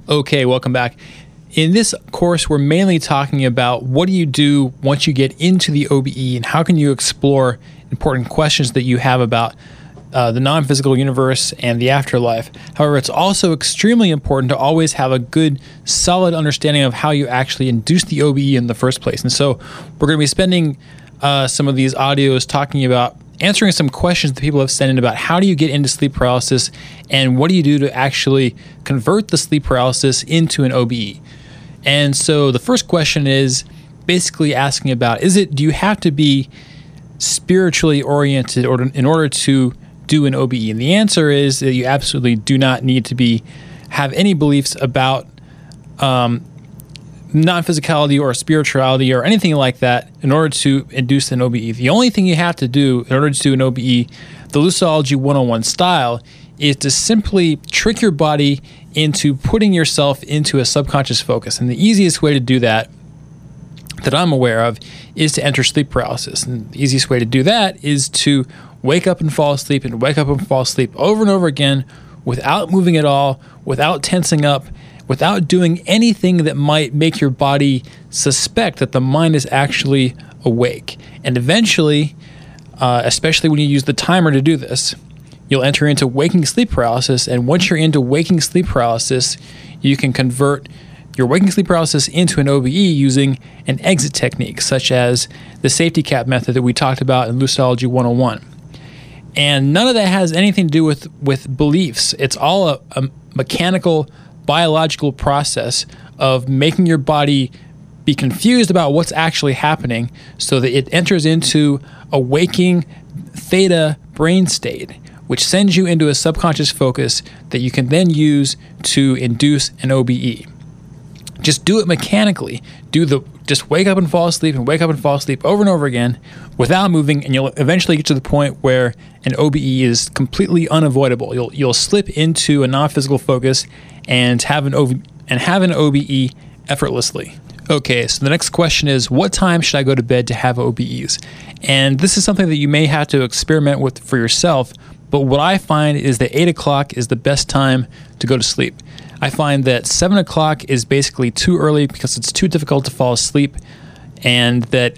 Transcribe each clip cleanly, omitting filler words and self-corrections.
Okay, welcome back. In this course, we're mainly talking about what do you do once you get into the OBE and how can you explore important questions that you have about the non-physical universe and the afterlife. However, it's also extremely important to always have a good, solid understanding of how you actually induce the OBE in the first place. And so we're going to be spending some of these audios talking about answering some questions that people have sent in about how do you get into sleep paralysis and what do you do to actually convert the sleep paralysis into an OBE. And so the first question is basically asking about, do you have to be spiritually oriented in order to do an OBE? And the answer is that you absolutely do not need to have any beliefs about non-physicality or spirituality or anything like that in order to induce an OBE. The only thing you have to do in order to do an OBE, the Lucidology 101 style, is to simply trick your body into putting yourself into a subconscious focus. And the easiest way to do that I'm aware of is to enter sleep paralysis. And the easiest way to do that is to wake up and fall asleep and wake up and fall asleep over and over again without moving at all, without tensing up, without doing anything that might make your body suspect that the mind is actually awake. And eventually, especially when you use the timer to do this, you'll enter into waking sleep paralysis. And once you're into waking sleep paralysis, you can convert your waking sleep paralysis into an OBE using an exit technique, such as the safety cap method that we talked about in Lucidology 101. And none of that has anything to do with beliefs. It's all a mechanical, biological process of making your body be confused about what's actually happening so that it enters into a waking theta brain state, which sends you into a subconscious focus that you can then use to induce an OBE. Just do it mechanically. Just wake up and fall asleep and wake up and fall asleep over and over again without moving, and you'll eventually get to the point where an OBE is completely unavoidable. You'll slip into a non-physical focus and have an OBE effortlessly. Okay, so the next question is, what time should I go to bed to have OBEs? And this is something that you may have to experiment with for yourself, but what I find is that 8 o'clock is the best time to go to sleep. I find that 7 o'clock is basically too early because it's too difficult to fall asleep, and that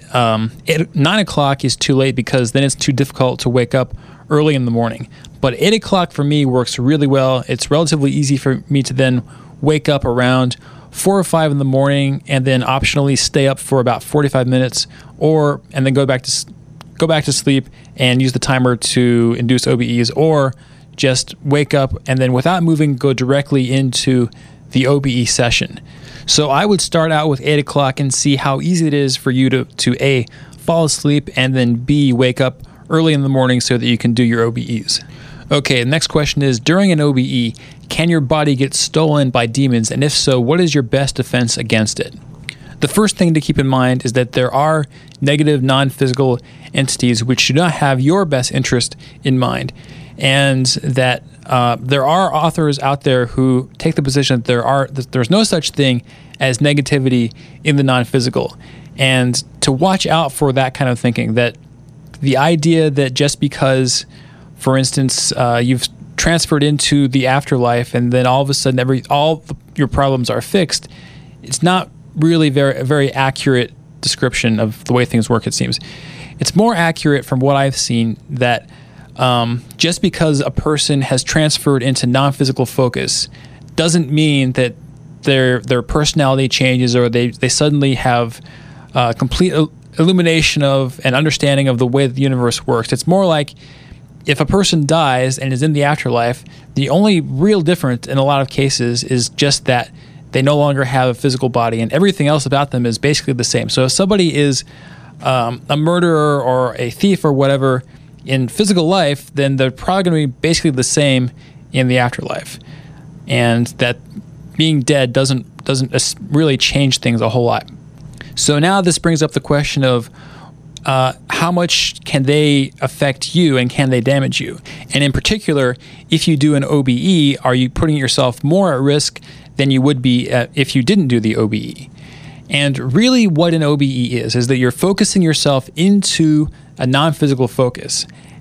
9 o'clock is too late because then it's too difficult to wake up early in the morning. But 8 o'clock for me works really well. It's relatively easy for me to then wake up around 4 or 5 in the morning and then optionally stay up for about 45 minutes and then go back to sleep and use the timer to induce OBEs, or just wake up and then without moving go directly into the OBE session. So I would start out with 8 o'clock and see how easy it is for you to A, fall asleep, and then B, wake up early in the morning so that you can do your OBEs. Okay, the next question is, during an OBE, can your body get stolen by demons? And if so, what is your best defense against it? The first thing to keep in mind is that there are negative non-physical entities which do not have your best interest in mind, and that there are authors out there who take the position that there's no such thing as negativity in the non-physical, and to watch out for that kind of thinking, that the idea that just because, for instance, you've transferred into the afterlife and then all of a sudden your problems are fixed, it's not really a very accurate description of the way things work, it seems. It's more accurate from what I've seen that just because a person has transferred into non-physical focus doesn't mean that their personality changes or they suddenly have complete illumination of and understanding of the way that the universe works. It's more like if a person dies and is in the afterlife, the only real difference in a lot of cases is just that they no longer have a physical body, and everything else about them is basically the same. So if somebody is a murderer or a thief or whatever in physical life, then they're probably going to be basically the same in the afterlife. And that being dead doesn't really change things a whole lot. So now this brings up the question of how much can they affect you and can they damage you? And in particular, if you do an OBE, are you putting yourself more at risk than you would be if you didn't do the OBE? And really what an OBE is that you're focusing yourself into a non-physical focus.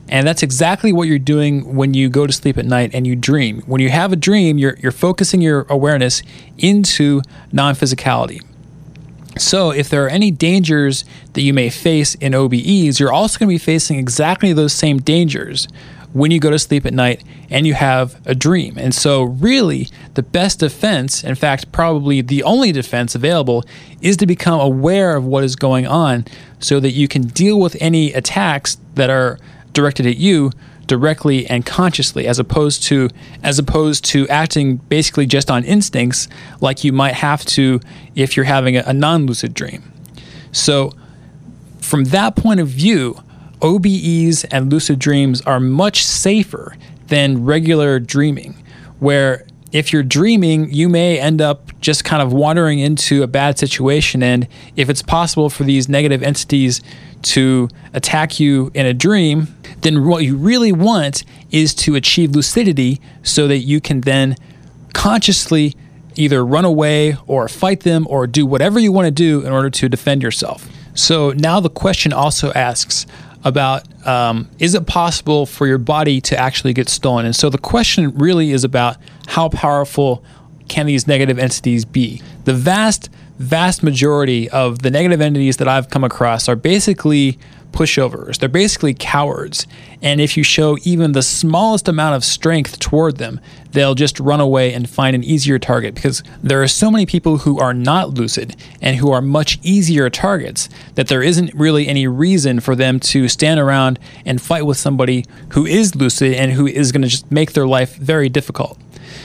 And that's exactly what you're doing when you go to sleep at night and you dream. When you have a dream, you're focusing your awareness into non-physicality. So if there are any dangers that you may face in OBEs, you're also going to be facing exactly those same dangers when you go to sleep at night and you have a dream. And so really the best defense, in fact, probably the only defense available, is to become aware of what is going on so that you can deal with any attacks that are directed at you directly and consciously, as opposed to acting basically just on instincts like you might have to if you're having a non-lucid dream. So from that point of view, OBEs and lucid dreams are much safer than regular dreaming, where if you're dreaming, you may end up just kind of wandering into a bad situation. And if it's possible for these negative entities to attack you in a dream, then what you really want is to achieve lucidity so that you can then consciously either run away or fight them or do whatever you want to do in order to defend yourself. So now the question also asks about, is it possible for your body to actually get stolen? And so the question really is about how powerful can these negative entities be? The vast majority of the negative entities that I've come across are basically pushovers. They're basically cowards. And if you show even the smallest amount of strength toward them, they'll just run away and find an easier target, because there are so many people who are not lucid and who are much easier targets that there isn't really any reason for them to stand around and fight with somebody who is lucid and who is going to just make their life very difficult.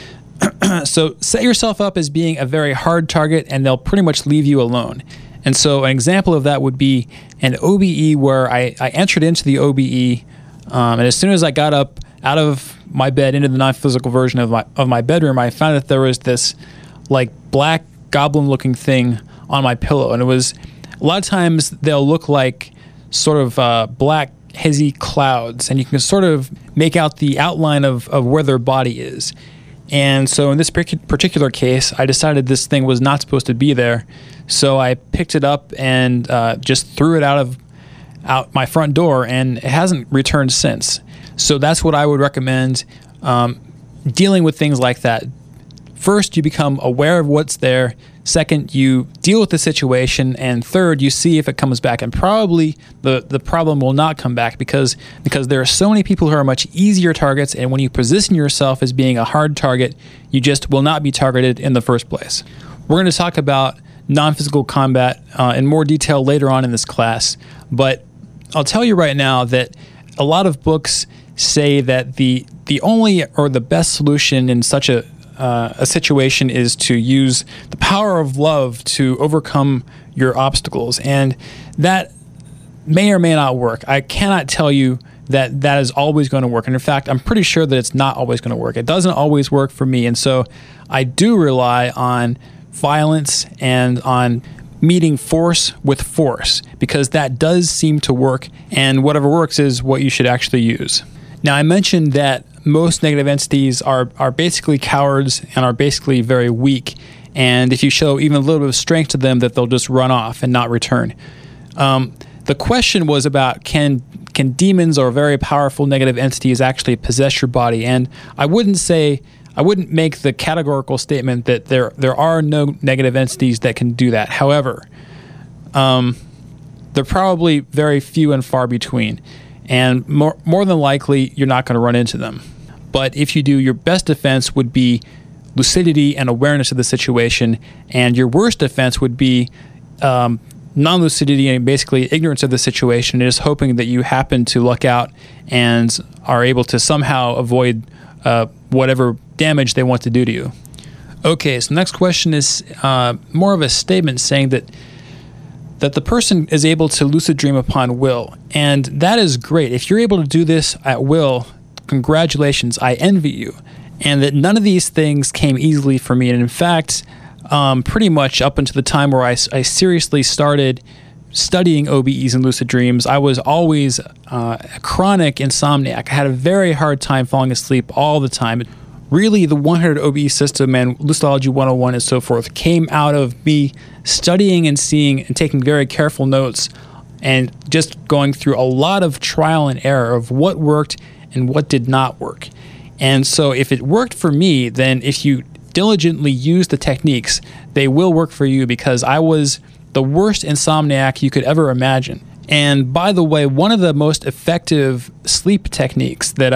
So set yourself up as being a very hard target and they'll pretty much leave you alone. And so an example of that would be an OBE where I entered into the OBE, and as soon as I got up out of my bed into the non-physical version of my bedroom, I found that there was this like black goblin-looking thing on my pillow. And it was, a lot of times they'll look like sort of black hazy clouds, and you can sort of make out the outline of where their body is. And so in this particular case, I decided this thing was not supposed to be there. So I picked it up and just threw it out my front door, and it hasn't returned since. So that's what I would recommend dealing with things like that. First, you become aware of what's there. Second, you deal with the situation. And third, you see if it comes back. And probably the problem will not come back because there are so many people who are much easier targets. And when you position yourself as being a hard target, you just will not be targeted in the first place. We're going to talk about non-physical combat in more detail later on in this class. But I'll tell you right now that a lot of books say that the only or the best solution in such a situation is to use the power of love to overcome your obstacles. And that may or may not work. I cannot tell you that that is always going to work. And in fact, I'm pretty sure that it's not always going to work. It doesn't always work for me. And so I do rely on violence and on meeting force with force, because that does seem to work. And whatever works is what you should actually use. Now, I mentioned that most negative entities are basically cowards and are basically very weak. And if you show even a little bit of strength to them, that they'll just run off and not return. The question was about can demons or very powerful negative entities actually possess your body? And I wouldn't make the categorical statement that there are no negative entities that can do that. However, they're probably very few and far between. And more than likely, you're not going to run into them. But if you do, your best defense would be lucidity and awareness of the situation. And your worst defense would be non-lucidity and basically ignorance of the situation, and just hoping that you happen to luck out and are able to somehow avoid whatever damage they want to do to you. Okay, so the next question is more of a statement saying that the person is able to lucid dream upon will. And that is great. If you're able to do this at will, congratulations, I envy you. And that none of these things came easily for me. And in fact, pretty much up until the time where I seriously started studying OBEs and lucid dreams, I was always a chronic insomniac. I had a very hard time falling asleep all the time. Really, the 100 OBE system and Lucidology 101 and so forth came out of me studying and seeing and taking very careful notes and just going through a lot of trial and error of what worked and what did not work. And so if it worked for me, then if you diligently use the techniques, they will work for you, because I was the worst insomniac you could ever imagine. And by the way, one of the most effective sleep techniques that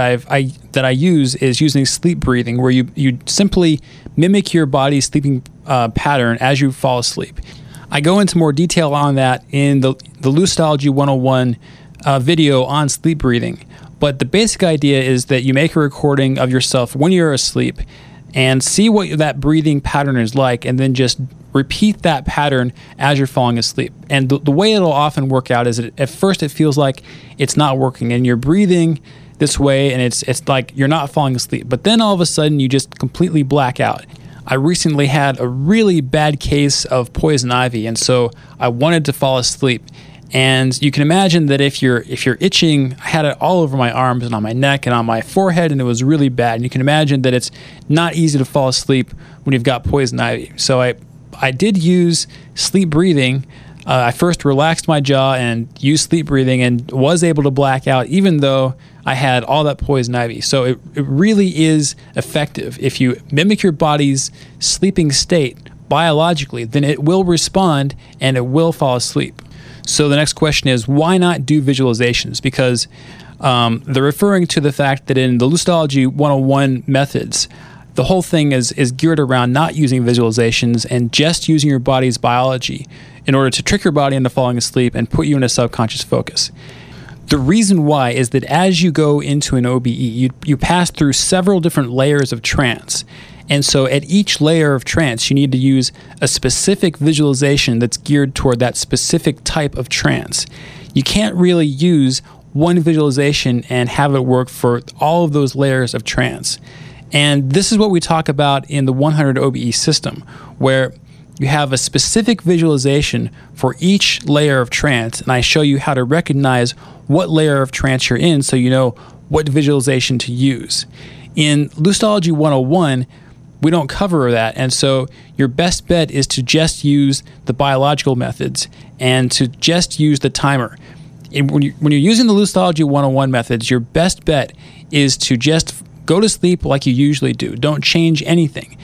I use is using sleep breathing, where you simply mimic your body's sleeping pattern as you fall asleep. I go into more detail on that in the Lucidology 101 video on sleep breathing. But the basic idea is that you make a recording of yourself when you're asleep and see what that breathing pattern is like, and then just repeat that pattern as you're falling asleep. And the way it'll often work out is that at first it feels like it's not working and you're breathing this way and it's like you're not falling asleep. But then all of a sudden you just completely black out. I recently had a really bad case of poison ivy, and so I wanted to fall asleep. And you can imagine that if you're itching, I had it all over my arms and on my neck and on my forehead, and it was really bad. And you can imagine that it's not easy to fall asleep when you've got poison ivy. So I did use sleep breathing. I first relaxed my jaw and used sleep breathing and was able to black out, even though I had all that poison ivy. So it really is effective. If you mimic your body's sleeping state biologically, then it will respond and it will fall asleep. So the next question is, why not do visualizations? Because they're referring to the fact that in the Lucidology 101 methods, the whole thing is geared around not using visualizations and just using your body's biology in order to trick your body into falling asleep and put you in a subconscious focus. The reason why is that as you go into an OBE, you pass through several different layers of trance. And so at each layer of trance, you need to use a specific visualization that's geared toward that specific type of trance. You can't really use one visualization and have it work for all of those layers of trance. And this is what we talk about in the 100 OBE system, where you have a specific visualization for each layer of trance, and I show you how to recognize what layer of trance you're in so you know what visualization to use. In Lucidology 101, we don't cover that, and so your best bet is to just use the biological methods and to just use the timer. When you're using the Lucidology 101 methods, your best bet is to just go to sleep like you usually do. Don't change anything.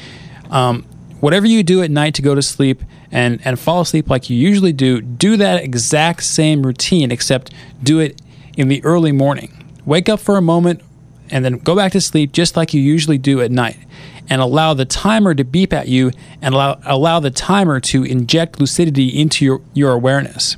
Whatever you do at night to go to sleep and fall asleep like you usually do that exact same routine, except do it in the early morning. Wake up for a moment and then go back to sleep just like you usually do at night. And allow the timer to beep at you and allow the timer to inject lucidity into your awareness.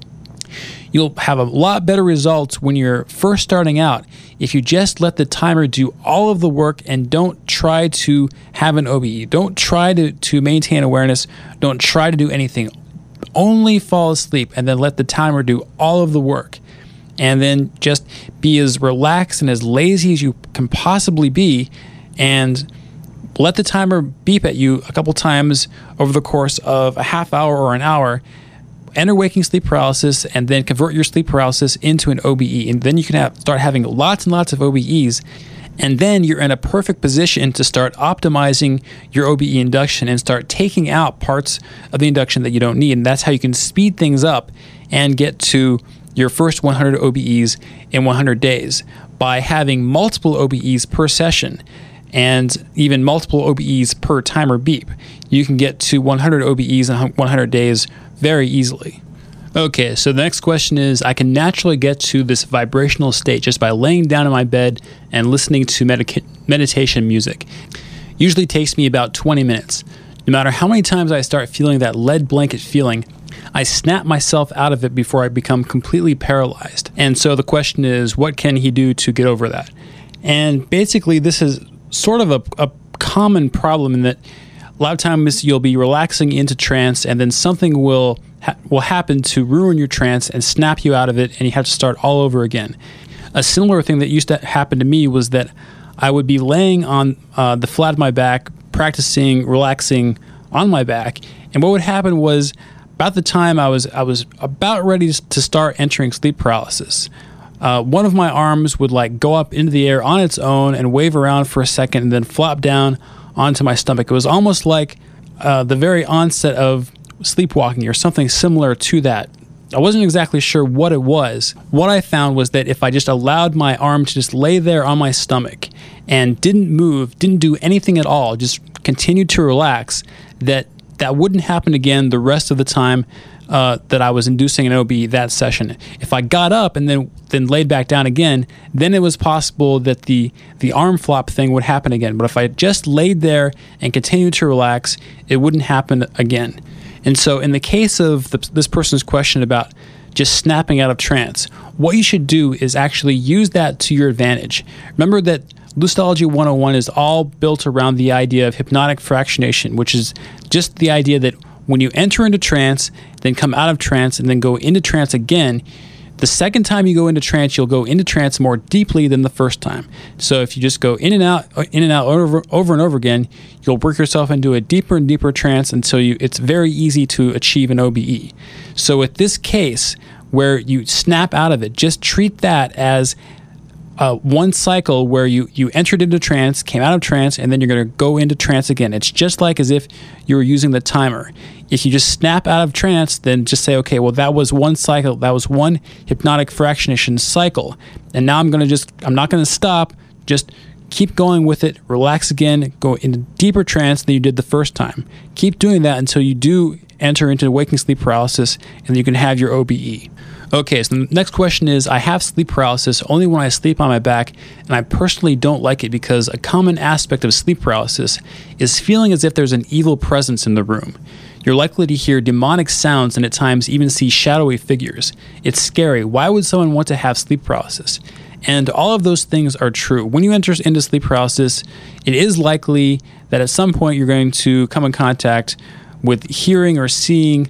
You'll have a lot better results when you're first starting out if you just let the timer do all of the work and don't try to have an OBE. Don't try to maintain awareness. Don't try to do anything. Only fall asleep and then let the timer do all of the work. And then just be as relaxed and as lazy as you can possibly be, and let the timer beep at you a couple times over the course of a half hour or an hour. Enter waking sleep paralysis and then convert your sleep paralysis into an OBE. And then you can start having lots and lots of OBEs. And then you're in a perfect position to start optimizing your OBE induction and start taking out parts of the induction that you don't need. And that's how you can speed things up and get to your first 100 OBEs in 100 days by having multiple OBEs per session and even multiple OBEs per timer beep. You can get to 100 OBEs in 100 days very easily. Okay, so the next question is, I can naturally get to this vibrational state just by laying down in my bed and listening to meditation music. Usually takes me about 20 minutes. No matter how many times I start feeling that lead blanket feeling, I snap myself out of it before I become completely paralyzed. And so the question is, what can he do to get over that? And basically, this is sort of a common problem in that a lot of times you'll be relaxing into trance and then something will happen to ruin your trance and snap you out of it, and you have to start all over again. A similar thing that used to happen to me was that I would be laying on the flat of my back, practicing relaxing on my back, and what would happen was about the time I was about ready to start entering sleep paralysis, one of my arms would like go up into the air on its own and wave around for a second and then flop down onto my stomach. It was almost like the very onset of sleepwalking or something similar to that. I wasn't exactly sure what it was. What I found was that if I just allowed my arm to just lay there on my stomach and didn't move, didn't do anything at all, just continued to relax, that wouldn't happen again the rest of the time that I was inducing an OBE that session. If I got up and then laid back down again, then it was possible that the arm flop thing would happen again. But if I just laid there and continued to relax, it wouldn't happen again. And so in the case of this person's question about just snapping out of trance, what you should do is actually use that to your advantage. Remember that Lucidology 101 is all built around the idea of hypnotic fractionation, which is just the idea that when you enter into trance, then come out of trance, and then go into trance again, the second time you go into trance, you'll go into trance more deeply than the first time. So if you just go in and out over and over again, you'll work yourself into a deeper and deeper trance until it's very easy to achieve an OBE. So with this case, where you snap out of it, just treat that as one cycle where you entered into trance, came out of trance, and then you're going to go into trance again. It's just like as if you were using the timer. If you just snap out of trance, then just say, okay, well, that was one cycle. That was one hypnotic fractionation cycle. And now I'm not going to stop. Just keep going with it. Relax again. Go into deeper trance than you did the first time. Keep doing that until you do enter into waking sleep paralysis, and then you can have your OBE. Okay, so the next question is, I have sleep paralysis only when I sleep on my back, and I personally don't like it because a common aspect of sleep paralysis is feeling as if there's an evil presence in the room. You're likely to hear demonic sounds and at times even see shadowy figures. It's scary. Why would someone want to have sleep paralysis? And all of those things are true. When you enter into sleep paralysis, it is likely that at some point you're going to come in contact with hearing or seeing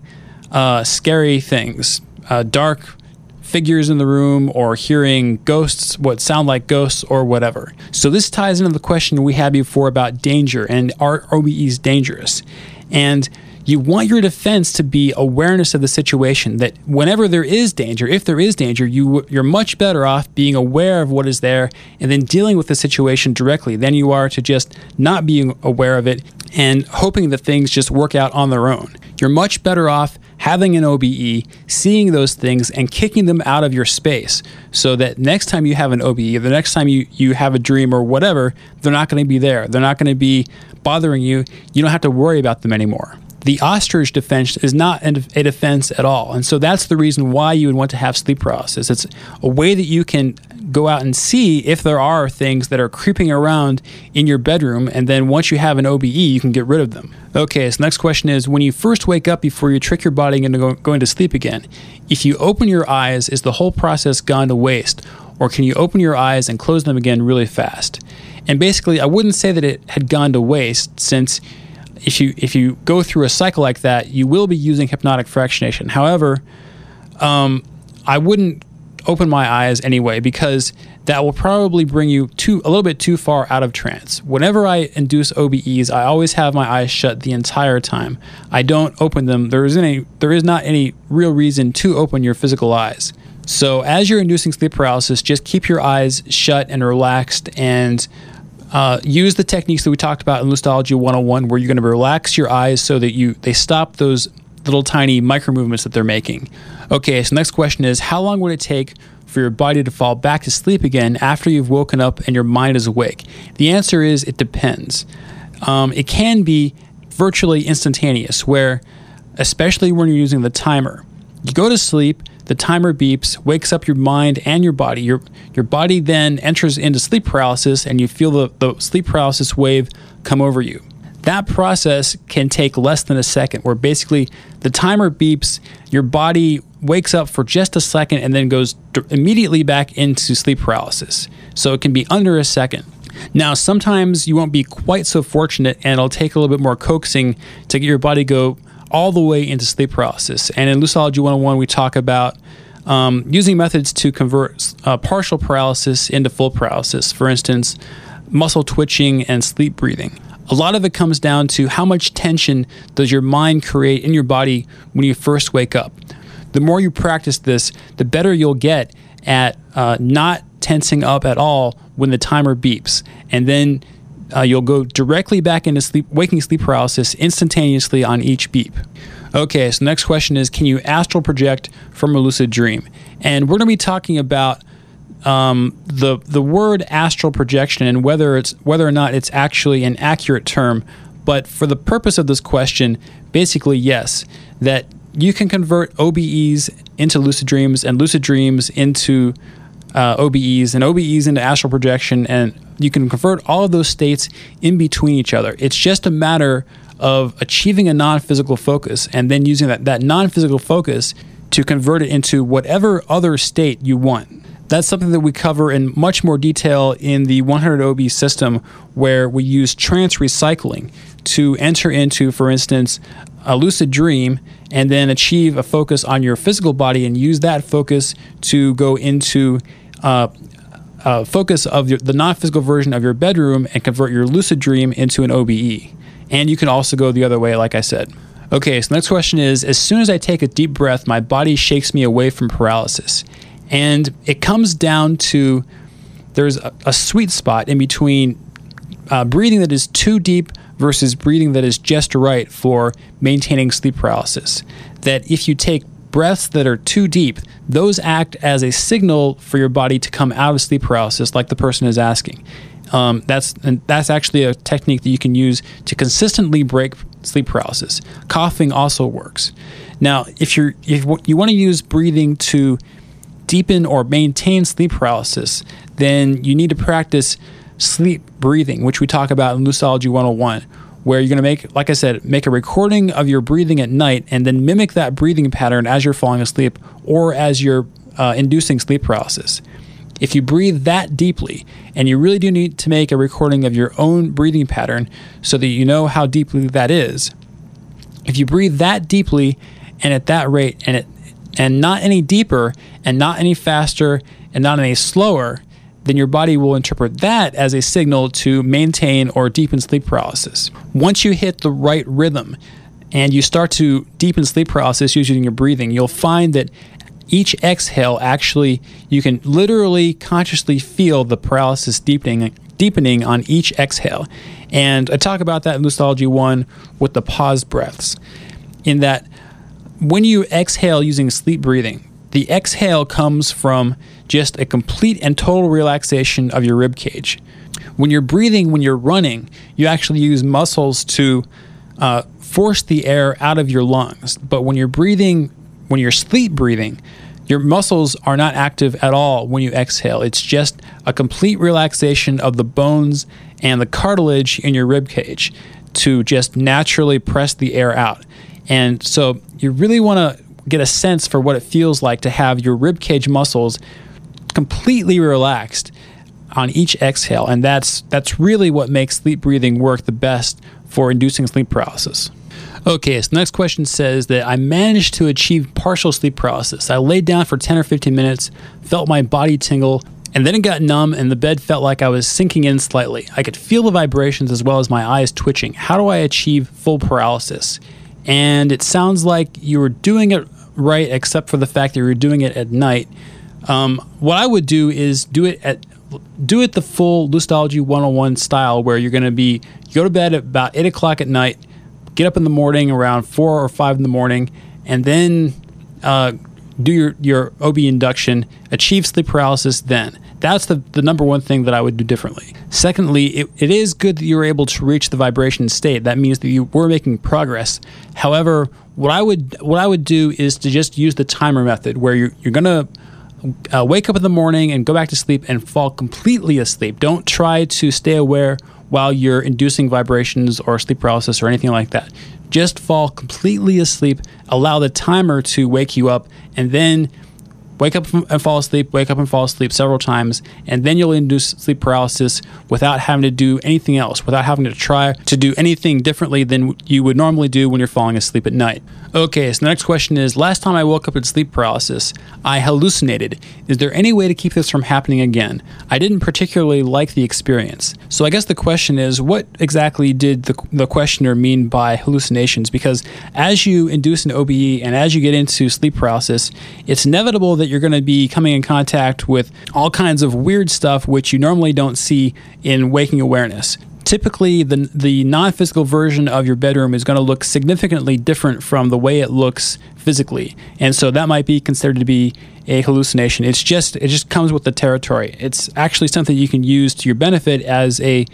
scary things. Dark figures in the room, or hearing ghosts, what sound like ghosts or whatever. So this ties into the question we had before about danger, and are OBEs dangerous? And you want your defense to be awareness of the situation, that whenever there is danger, if there is danger, you're much better off being aware of what is there and then dealing with the situation directly than you are to just not being aware of it and hoping that things just work out on their own. You're much better off having an OBE, seeing those things, and kicking them out of your space so that next time you have an OBE, or the next time you have a dream or whatever, they're not going to be there. They're not going to be bothering you. You don't have to worry about them anymore. The ostrich defense is not a defense at all. And so that's the reason why you would want to have sleep paralysis. It's a way that you can go out and see if there are things that are creeping around in your bedroom, and then once you have an OBE, you can get rid of them. Okay, so next question is, when you first wake up before you trick your body into going to sleep again, if you open your eyes, is the whole process gone to waste? Or can you open your eyes and close them again really fast? And basically, I wouldn't say that it had gone to waste, since if you go through a cycle like that, you will be using hypnotic fractionation. However, I wouldn't open my eyes anyway, because that will probably bring you a little bit too far out of trance. Whenever I induce OBEs, I always have my eyes shut the entire time. I don't open them. There is not any real reason to open your physical eyes. So as you're inducing sleep paralysis, just keep your eyes shut and relaxed, and use the techniques that we talked about in Lucidology 101, where you're going to relax your eyes so that they stop those little tiny micro movements that they're making. Okay, so next question is, how long would it take for your body to fall back to sleep again after you've woken up and your mind is awake? The answer is, it depends. It can be virtually instantaneous, where, especially when you're using the timer, you go to sleep, the timer beeps, wakes up your mind and your body. Your body then enters into sleep paralysis, and you feel the sleep paralysis wave come over you. That process can take less than a second, where basically the timer beeps, your body wakes up for just a second, and then goes immediately back into sleep paralysis. So it can be under a second. Now, sometimes you won't be quite so fortunate, and it'll take a little bit more coaxing to get your body go all the way into sleep paralysis. And in Lucidology 101, we talk about using methods to convert partial paralysis into full paralysis. For instance, muscle twitching and sleep breathing. A lot of it comes down to how much tension does your mind create in your body when you first wake up. The more you practice this, the better you'll get at not tensing up at all when the timer beeps. And then you'll go directly back into waking sleep paralysis instantaneously on each beep. Okay, so the next question is, can you astral project from a lucid dream? And we're going to be talking about the word astral projection and whether or not it's actually an accurate term. But for the purpose of this question, basically yes, that you can convert OBEs into lucid dreams and lucid dreams into OBEs and OBEs into astral projection, and you can convert all of those states in between each other. It's just a matter of achieving a non-physical focus and then using that non-physical focus to convert it into whatever other state you want. That's something that we cover in much more detail in the 100 OB system, where we use trance recycling to enter into, for instance, a lucid dream and then achieve a focus on your physical body and use that focus to go into focus of the non-physical version of your bedroom and convert your lucid dream into an OBE. And you can also go the other way, like I said. Okay, so the next question is, as soon as I take a deep breath, my body shakes me away from paralysis. And it comes down to, there's a sweet spot in between breathing that is too deep versus breathing that is just right for maintaining sleep paralysis. That if you take breaths that are too deep, those act as a signal for your body to come out of sleep paralysis, like the person is asking. That's actually a technique that you can use to consistently break sleep paralysis. Coughing also works. Now, if you want to use breathing to deepen or maintain sleep paralysis, then you need to practice sleep breathing, which we talk about in Lucidology 101, where you're going to make a recording of your breathing at night and then mimic that breathing pattern as you're falling asleep or as you're inducing sleep paralysis. If you breathe that deeply, and you really do need to make a recording of your own breathing pattern so that you know how deeply that is, if you breathe that deeply and at that rate and not any deeper and not any faster and not any slower, then your body will interpret that as a signal to maintain or deepen sleep paralysis. Once you hit the right rhythm and you start to deepen sleep paralysis using your breathing, you'll find that each exhale, actually, you can literally consciously feel the paralysis deepening on each exhale. And I talk about that in Lucidology 1 with the pause breaths, in that when you exhale using sleep breathing, the exhale comes from just a complete and total relaxation of your rib cage. When you're breathing, when you're running, you actually use muscles to force the air out of your lungs. But when you're sleep breathing, your muscles are not active at all when you exhale. It's just a complete relaxation of the bones and the cartilage in your rib cage to just naturally press the air out. And so you really want to get a sense for what it feels like to have your rib cage muscles completely relaxed on each exhale. And that's really what makes sleep breathing work the best for inducing sleep paralysis. Okay, so the next question says that I managed to achieve partial sleep paralysis. I laid down for 10 or 15 minutes, felt my body tingle, and then it got numb and the bed felt like I was sinking in slightly. I could feel the vibrations as well as my eyes twitching. How do I achieve full paralysis? And it sounds like you were doing it right, except for the fact that you were doing it at night. What I would do is do it the full Lucidology 101 style, where you go to bed at about 8 o'clock at night, get up in the morning around 4 or 5 in the morning, and then do your OB induction, achieve sleep paralysis then. That's the number one thing that I would do differently. Secondly, it is good that you were able to reach the vibration state. That means that you were making progress. However, what I would do is to just use the timer method, where you're going to wake up in the morning and go back to sleep and fall completely asleep. Don't try to stay aware while you're inducing vibrations or sleep paralysis or anything like that. Just fall completely asleep, allow the timer to wake you up, and then wake up and fall asleep, wake up and fall asleep several times, and then you'll induce sleep paralysis without having to do anything else, without having to try to do anything differently than you would normally do when you're falling asleep at night. Okay, so the next question is, last time I woke up in sleep paralysis, I hallucinated. Is there any way to keep this from happening again? I didn't particularly like the experience. So I guess the question is, what exactly did the questioner mean by hallucinations? Because as you induce an OBE and as you get into sleep paralysis, it's inevitable that you're going to be coming in contact with all kinds of weird stuff which you normally don't see in waking awareness. typically the non-physical version of your bedroom is going to look significantly different from the way it looks physically. And so that might be considered to be a hallucination. It just comes with the territory. It's actually something you can use to your benefit as a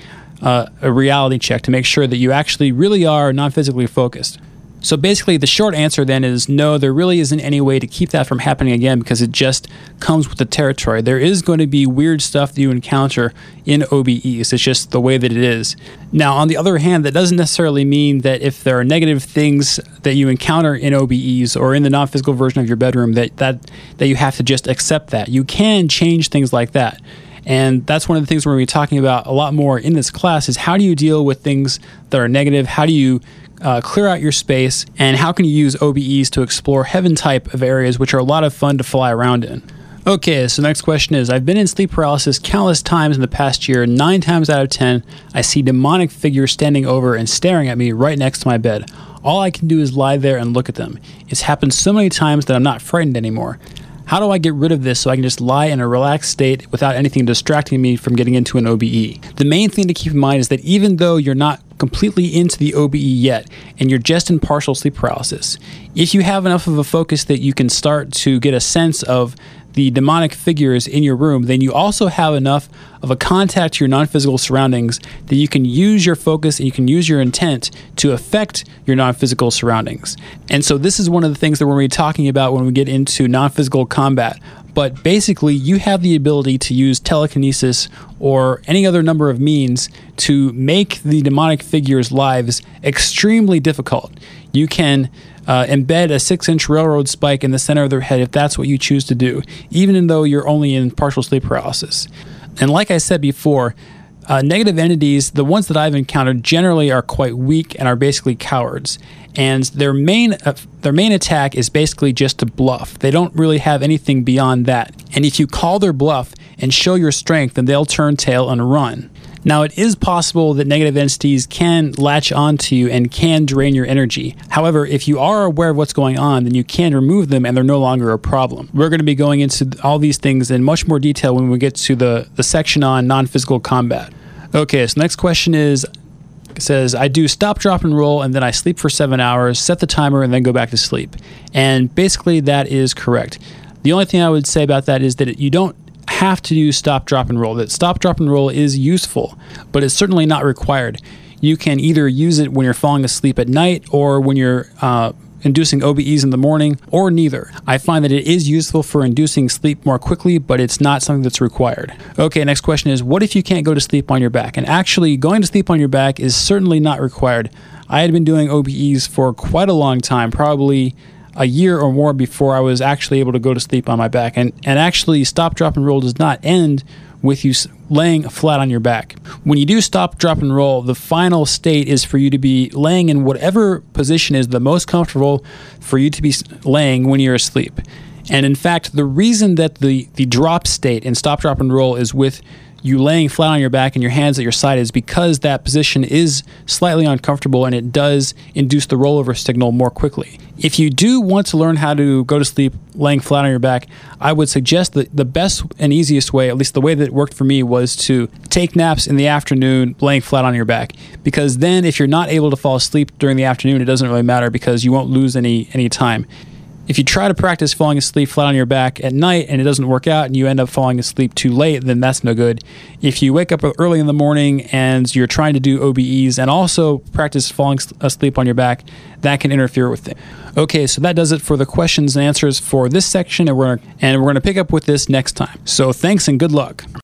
reality check to make sure that you actually really are non-physically focused. So basically, the short answer then is no, there really isn't any way to keep that from happening again because it just comes with the territory. There is going to be weird stuff that you encounter in OBEs. It's just the way that it is. Now, on the other hand, that doesn't necessarily mean that if there are negative things that you encounter in OBEs or in the non-physical version of your bedroom that you have to just accept that. You can change things like that. And that's one of the things we're going to be talking about a lot more in this class is how do you deal with things that are negative? How do you clear out your space? And how can you use OBEs to explore heaven type of areas, which are a lot of fun to fly around in? Okay, so the next question is, I've been in sleep paralysis countless times in the past year. 9 times out of 10, I see demonic figures standing over and staring at me right next to my bed. All I can do is lie there and look at them. It's happened so many times that I'm not frightened anymore. How do I get rid of this so I can just lie in a relaxed state without anything distracting me from getting into an OBE? The main thing to keep in mind is that even though you're not completely into the OBE yet and you're just in partial sleep paralysis, if you have enough of a focus that you can start to get a sense of the demonic figures in your room, then you also have enough of a contact to your non-physical surroundings that you can use your focus and you can use your intent to affect your non-physical surroundings. And so this is one of the things that we're going to be talking about when we get into non-physical combat. But basically, you have the ability to use telekinesis or any other number of means to make the demonic figures' lives extremely difficult. You can embed a 6-inch railroad spike in the center of their head if that's what you choose to do, even though you're only in partial sleep paralysis. And like I said before, negative entities, the ones that I've encountered, generally are quite weak and are basically cowards. And their main attack is basically just to bluff. They don't really have anything beyond that. And if you call their bluff and show your strength, then they'll turn tail and run. Now, it is possible that negative entities can latch onto you and can drain your energy. However, if you are aware of what's going on, then you can remove them and they're no longer a problem. We're going to be going into all these things in much more detail when we get to the section on non-physical combat. Okay, so next question is, it says, I do stop, drop, and roll, and then I sleep for 7 hours, set the timer, and then go back to sleep. And basically, that is correct. The only thing I would say about that is that you don't have to use stop, drop, and roll. That stop, drop, and roll is useful, but it's certainly not required. You can either use it when you're falling asleep at night or when you're inducing OBEs in the morning, or neither. I find that it is useful for inducing sleep more quickly, but it's not something that's required. Okay, next question is, what if you can't go to sleep on your back? And actually, going to sleep on your back is certainly not required. I had been doing OBEs for quite a long time, probably a year or more before I was actually able to go to sleep on my back. And actually, stop, drop, and roll does not end with you laying flat on your back. When you do stop, drop, and roll, the final state is for you to be laying in whatever position is the most comfortable for you to be laying when you're asleep. And in fact, the reason that the drop state in stop, drop, and roll is with you laying flat on your back and your hands at your side is because that position is slightly uncomfortable and it does induce the rollover signal more quickly. If you do want to learn how to go to sleep laying flat on your back, I would suggest that the best and easiest way, at least the way that it worked for me, was to take naps in the afternoon laying flat on your back. Because then if you're not able to fall asleep during the afternoon, it doesn't really matter because you won't lose any time. If you try to practice falling asleep flat on your back at night and it doesn't work out and you end up falling asleep too late, then that's no good. If you wake up early in the morning and you're trying to do OBEs and also practice falling asleep on your back, that can interfere with it. Okay, so that does it for the questions and answers for this section, and we're going to pick up with this next time. So thanks and good luck.